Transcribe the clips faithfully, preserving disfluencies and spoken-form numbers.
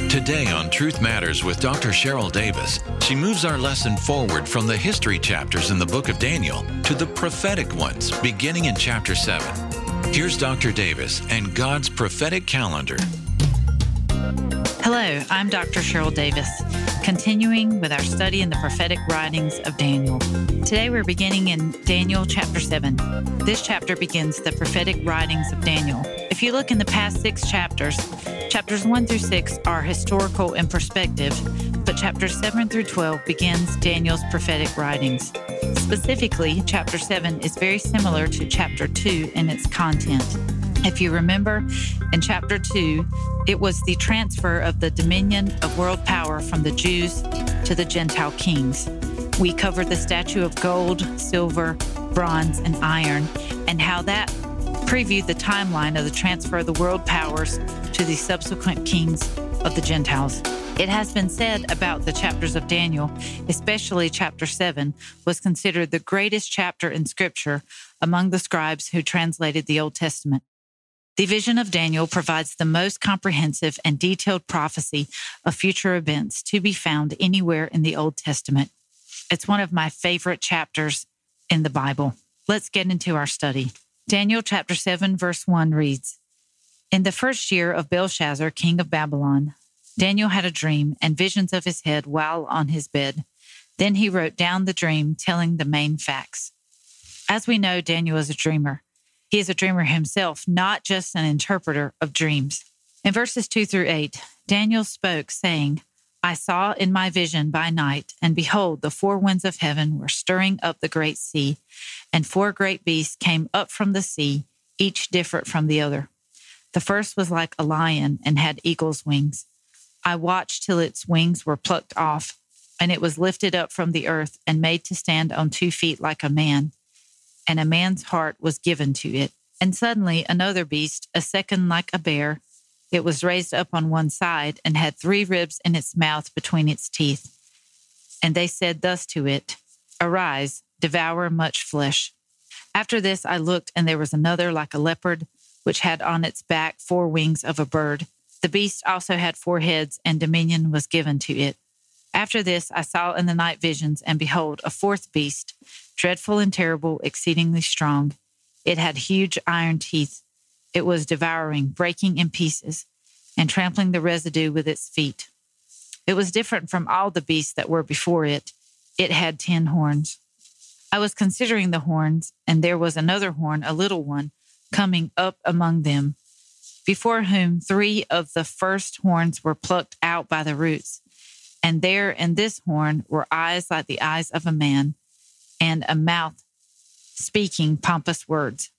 Today on Truth Matters with Doctor Cheryl Davis, she moves our lesson forward from the history chapters in the book of Daniel to the prophetic ones, beginning in chapter seven. Here's Doctor Davis and God's prophetic calendar. Hello, I'm Doctor Cheryl Davis, continuing with our study in the prophetic writings of Daniel. Today we're beginning in Daniel chapter seven. This chapter begins the prophetic writings of Daniel. If you look in the past six chapters, chapters one through six are historical in perspective, but chapters seven through twelve begins Daniel's prophetic writings. Specifically, chapter seven is very similar to chapter two in its content. If you remember, in chapter two, it was the transfer of the dominion of world power from the Jews to the Gentile kings. We covered the statue of gold, silver, bronze, and iron, and how that previewed the timeline of the transfer of the world powers to the subsequent kings of the Gentiles. It has been said about the chapters of Daniel, especially chapter seven, was considered the greatest chapter in Scripture among the scribes who translated the Old Testament. The vision of Daniel provides the most comprehensive and detailed prophecy of future events to be found anywhere in the Old Testament. It's one of my favorite chapters in the Bible. Let's get into our study. Daniel chapter seven, verse one reads, "In the first year of Belshazzar, king of Babylon, Daniel had a dream and visions of his head while on his bed. Then he wrote down the dream, telling the main facts." As we know, Daniel is a dreamer. He is a dreamer himself, not just an interpreter of dreams. In verses two through eight, Daniel spoke, saying, "I saw in my vision by night, and behold, the four winds of heaven were stirring up the great sea, and four great beasts came up from the sea, each different from the other. The first was like a lion and had eagle's wings. I watched till its wings were plucked off, and it was lifted up from the earth and made to stand on two feet like a man, and a man's heart was given to it. And suddenly another beast, a second like a bear, it was raised up on one side and had three ribs in its mouth between its teeth. And they said thus to it, 'Arise, devour much flesh.' After this I looked, and there was another like a leopard, which had on its back four wings of a bird. The beast also had four heads, and dominion was given to it. After this I saw in the night visions, and behold, a fourth beast, dreadful and terrible, exceedingly strong. It had huge iron teeth. It was devouring, breaking in pieces, and trampling the residue with its feet. It was different from all the beasts that were before it. It had ten horns. I was considering the horns, and there was another horn, a little one, coming up among them, before whom three of the first horns were plucked out by the roots. And there in this horn were eyes like the eyes of a man, and a mouth speaking pompous words."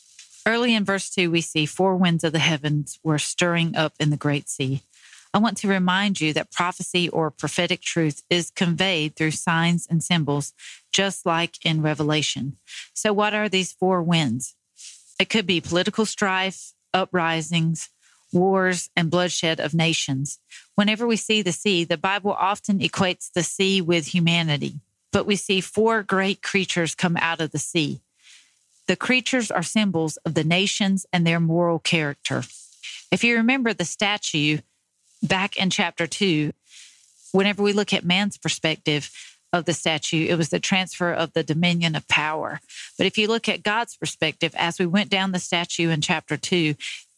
Early in verse two, we see four winds of the heavens were stirring up in the great sea. I want to remind you that prophecy or prophetic truth is conveyed through signs and symbols, just like in Revelation. So what are these four winds? It could be political strife, uprisings, wars, and bloodshed of nations. Whenever we see the sea, the Bible often equates the sea with humanity. But we see four great creatures come out of the sea. The creatures are symbols of the nations and their moral character. If you remember the statue back in chapter two, whenever we look at man's perspective of the statue, it was the transfer of the dominion of power. But if you look at God's perspective, as we went down the statue in chapter two,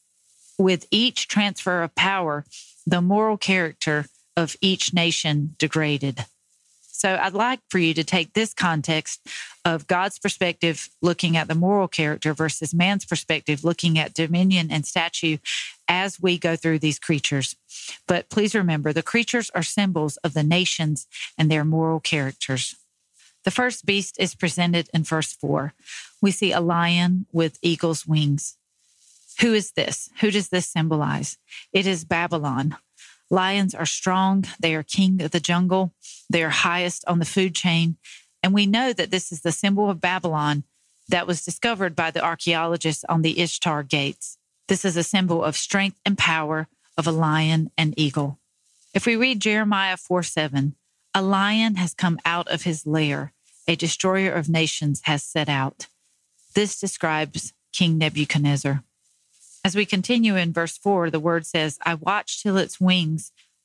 with each transfer of power, the moral character of each nation degraded. So I'd like for you to take this context of God's perspective looking at the moral character versus man's perspective looking at dominion and statue as we go through these creatures. But please remember, the creatures are symbols of the nations and their moral characters. The first beast is presented in verse four. We see a lion with eagle's wings. Who is this? Who does this symbolize? It is Babylon. Lions are strong. They are king of the jungle. They are highest on the food chain. And we know that this is the symbol of Babylon that was discovered by the archaeologists on the Ishtar gates. This is a symbol of strength and power of a lion and eagle. If we read Jeremiah four seven, a lion has come out of his lair. A destroyer of nations has set out. This describes King Nebuchadnezzar. As we continue in verse four, the word says, I watched till its wings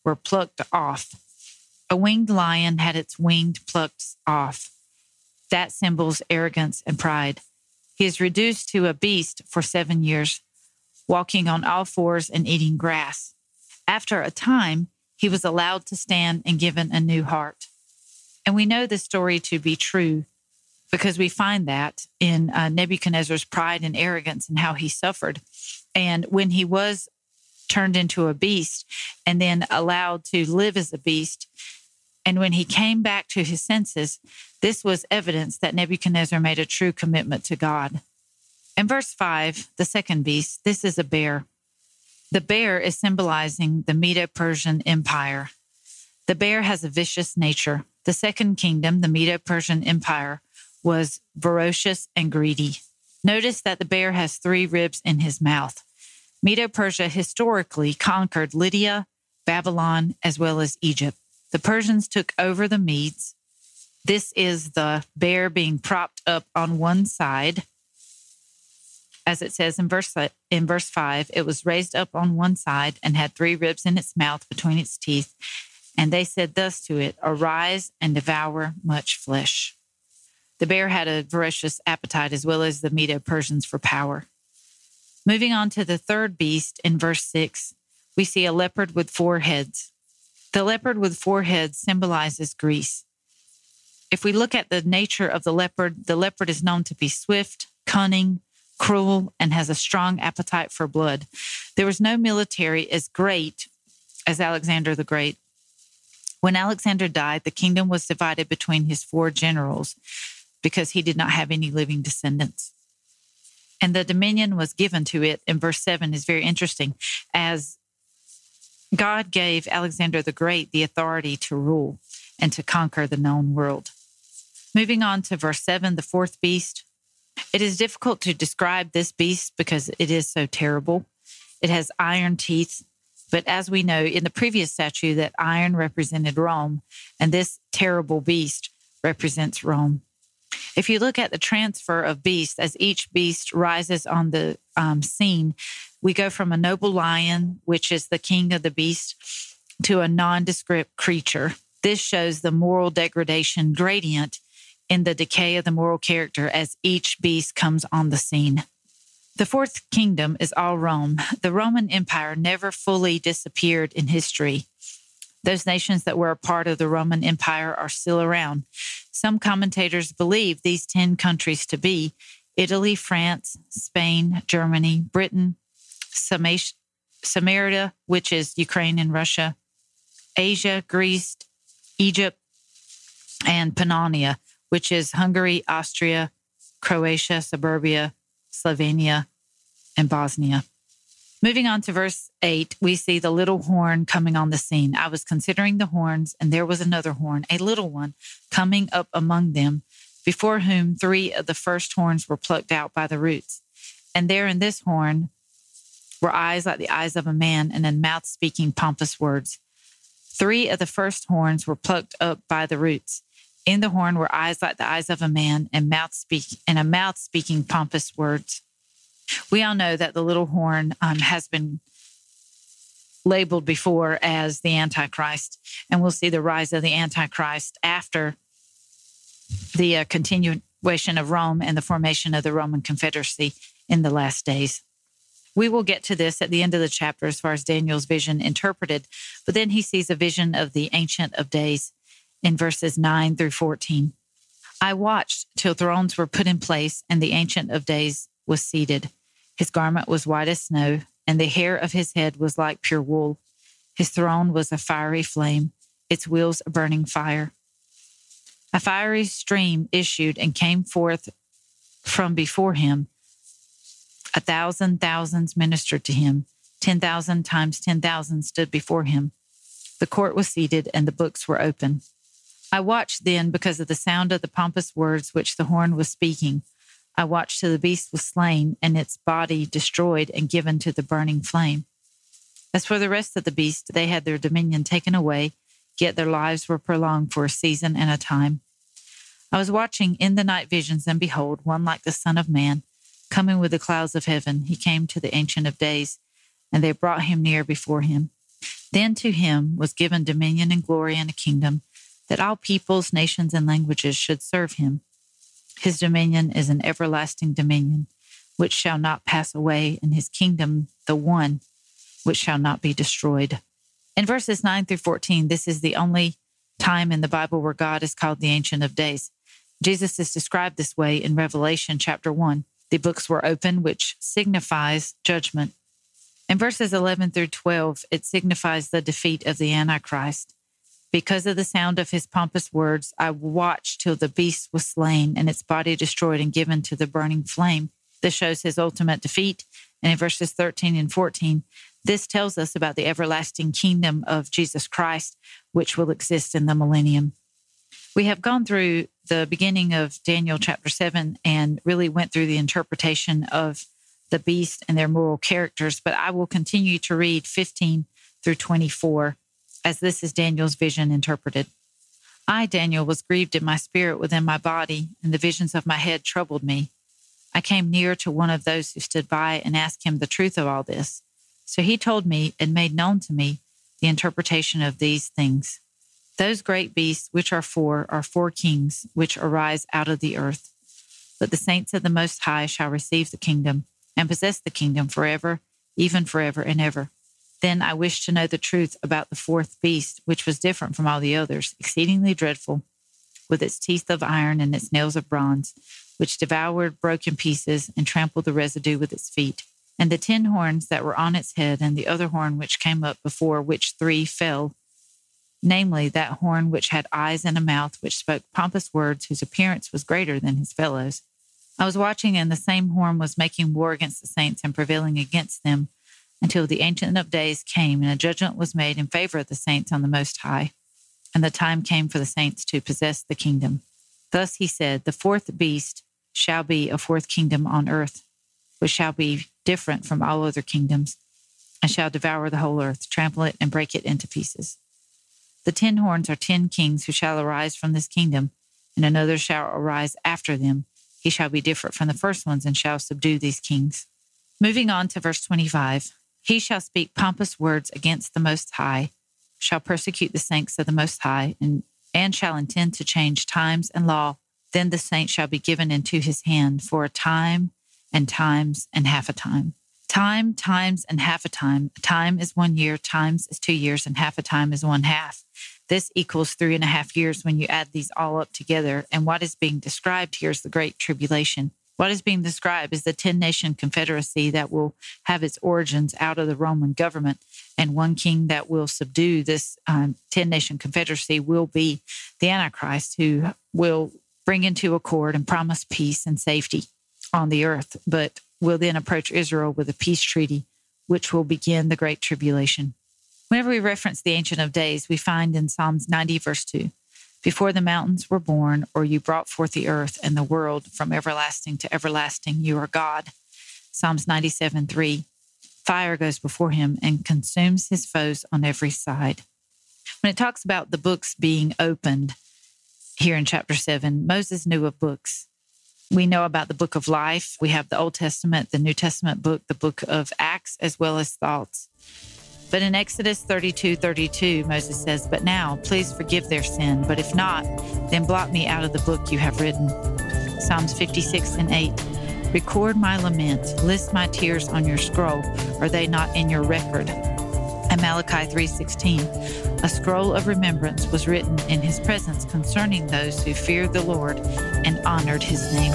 were plucked off. A winged lion had its wing plucked off. That symbols arrogance and pride. He is reduced to a beast for seven years, walking on all fours and eating grass. After a time, he was allowed to stand and given a new heart. And we know this story to be true because we find that in uh, Nebuchadnezzar's pride and arrogance and how he suffered. And when he was turned into a beast and then allowed to live as a beast, and when he came back to his senses, this was evidence that Nebuchadnezzar made a true commitment to God. In verse five, the second beast, this is a bear. The bear is symbolizing the Medo-Persian Empire. The bear has a vicious nature. The second kingdom, the Medo-Persian Empire, was ferocious and greedy. Notice that the bear has three ribs in his mouth. Medo-Persia historically conquered Lydia, Babylon, as well as Egypt. The Persians took over the Medes. This is the bear being propped up on one side. As it says in verse, in verse five, it was raised up on one side and had three ribs in its mouth between its teeth. And they said thus to it, arise and devour much flesh. The bear had a voracious appetite as well as the Medo-Persians for power. Moving on to the third beast in verse six, we see a leopard with four heads. The leopard with four heads symbolizes Greece. If we look at the nature of the leopard, the leopard is known to be swift, cunning, cruel, and has a strong appetite for blood. There was no military as great as Alexander the Great. When Alexander died, the kingdom was divided between his four generals because he did not have any living descendants. And the dominion was given to it in verse seven is very interesting, as God gave Alexander the Great the authority to rule and to conquer the known world. Moving on to verse seven, the fourth beast. It is difficult to describe this beast because it is so terrible. It has iron teeth, but as we know in the previous statue that iron represented Rome, and this terrible beast represents Rome. If you look at the transfer of beasts, as each beast rises on the um, scene, we go from a noble lion, which is the king of the beast, to a nondescript creature. This shows the moral degradation gradient in the decay of the moral character as each beast comes on the scene. The fourth kingdom is all Rome. The Roman Empire never fully disappeared in history. Those nations that were a part of the Roman Empire are still around. Some commentators believe these ten countries to be Italy, France, Spain, Germany, Britain, Samaria, which is Ukraine and Russia, Asia, Greece, Egypt, and Pannonia, which is Hungary, Austria, Croatia, Serbia, Slovenia, and Bosnia. Moving on to verse eight, we see the little horn coming on the scene. I was considering the horns, and there was another horn, a little one, coming up among them, before whom three of the first horns were plucked out by the roots. And there in this horn were eyes like the eyes of a man, and a mouth speaking pompous words. Three of the first horns were plucked up by the roots. In the horn were eyes like the eyes of a man, and mouth speak and a mouth speaking pompous words. We all know that the little horn um, has been labeled before as the Antichrist, and we'll see the rise of the Antichrist after the uh, continuation of Rome and the formation of the Roman Confederacy in the last days. We will get to this at the end of the chapter as far as Daniel's vision interpreted, but then he sees a vision of the Ancient of Days in verses nine through fourteen. I watched till thrones were put in place, and the Ancient of Days was seated. His garment was white as snow, and the hair of his head was like pure wool. His throne was a fiery flame, its wheels a burning fire. A fiery stream issued and came forth from before him. A thousand thousands ministered to him. Ten thousand times ten thousand stood before him. The court was seated, and the books were open. I watched then because of the sound of the pompous words which the horn was speaking. I watched till the beast was slain, and its body destroyed and given to the burning flame. As for the rest of the beasts, they had their dominion taken away, yet their lives were prolonged for a season and a time. I was watching in the night visions, and behold, one like the Son of Man, coming with the clouds of heaven. He came to the Ancient of Days, and they brought him near before him. Then to him was given dominion and glory and a kingdom, that all peoples, nations, and languages should serve him. His dominion is an everlasting dominion, which shall not pass away, and his kingdom the one which shall not be destroyed. In verses nine through fourteen, this is the only time in the Bible where God is called the Ancient of Days. Jesus is described this way in Revelation chapter one. The books were open, which signifies judgment. In verses eleven through twelve, it signifies the defeat of the Antichrist. Because of the sound of his pompous words, I watched till the beast was slain and its body destroyed and given to the burning flame. This shows his ultimate defeat. And in verses thirteen and fourteen, this tells us about the everlasting kingdom of Jesus Christ, which will exist in the millennium. We have gone through the beginning of Daniel chapter seven and really went through the interpretation of the beast and their moral characters, but I will continue to read fifteen through twenty-four, as this is Daniel's vision interpreted. I, Daniel, was grieved in my spirit within my body, and the visions of my head troubled me. I came near to one of those who stood by and asked him the truth of all this. So he told me and made known to me the interpretation of these things. Those great beasts, which are four, are four kings, which arise out of the earth. But the saints of the Most High shall receive the kingdom and possess the kingdom forever, even forever and ever. Then I wished to know the truth about the fourth beast, which was different from all the others, exceedingly dreadful, with its teeth of iron and its nails of bronze, which devoured, broke in pieces, and trampled the residue with its feet. And the ten horns that were on its head, and the other horn which came up before which three fell, namely that horn which had eyes and a mouth, which spoke pompous words, whose appearance was greater than his fellows. I was watching, and the same horn was making war against the saints and prevailing against them, until the Ancient of Days came, and a judgment was made in favor of the saints on the Most High. And the time came for the saints to possess the kingdom. Thus he said, the fourth beast shall be a fourth kingdom on earth, which shall be different from all other kingdoms, and shall devour the whole earth, trample it, and break it into pieces. The ten horns are ten kings who shall arise from this kingdom, and another shall arise after them. He shall be different from the first ones, and shall subdue these kings. Moving on to verse twenty-five. He shall speak pompous words against the Most High, shall persecute the saints of the Most High, and, and shall intend to change times and law. Then the saint shall be given into his hand for a time and times and half a time. Time, times, and half a time. A time is one year, times is two years, and half a time is one half. This equals three and a half years when you add these all up together. And what is being described here is the Great Tribulation. What is being described is the ten-nation confederacy that will have its origins out of the Roman government, and one king that will subdue this um, ten-nation confederacy will be the Antichrist, who will bring into accord and promise peace and safety on the earth, but will then approach Israel with a peace treaty, which will begin the Great Tribulation. Whenever we reference the Ancient of Days, we find in Psalms ninety, verse two, before the mountains were born, or you brought forth the earth and the world, from everlasting to everlasting, you are God. Psalms ninety-seven, three, fire goes before him and consumes his foes on every side. When it talks about the books being opened here in chapter seven, Moses knew of books. We know about the book of life. We have the Old Testament, the New Testament book, the book of Acts, as well as thoughts. But in Exodus thirty-two, thirty-two, Moses says, but now, please forgive their sin. But if not, then blot me out of the book you have written. Psalms fifty-six and eight, record my lament. List my tears on your scroll. Are they not in your record? And Malachi three sixteen, a scroll of remembrance was written in his presence concerning those who feared the Lord and honored his name.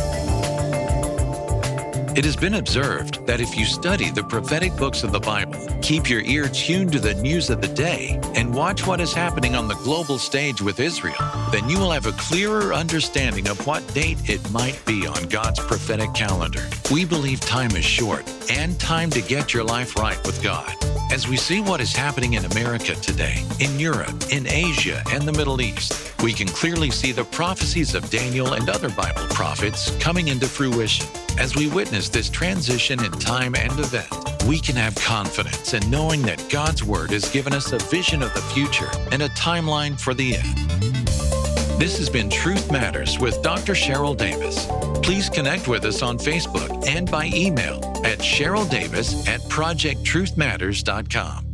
It has been observed that if you study the prophetic books of the Bible, keep your ear tuned to the news of the day, and watch what is happening on the global stage with Israel, then you will have a clearer understanding of what date it might be on God's prophetic calendar. We believe time is short and time to get your life right with God. As we see what is happening in America today, in Europe, in Asia, and the Middle East, we can clearly see the prophecies of Daniel and other Bible prophets coming into fruition. As we witness this transition in time and event, we can have confidence in knowing that God's Word has given us a vision of the future and a timeline for the end. This has been Truth Matters with Doctor Cheryl Davis. Please connect with us on Facebook and by email at cheryl davis at project truth matters dot com.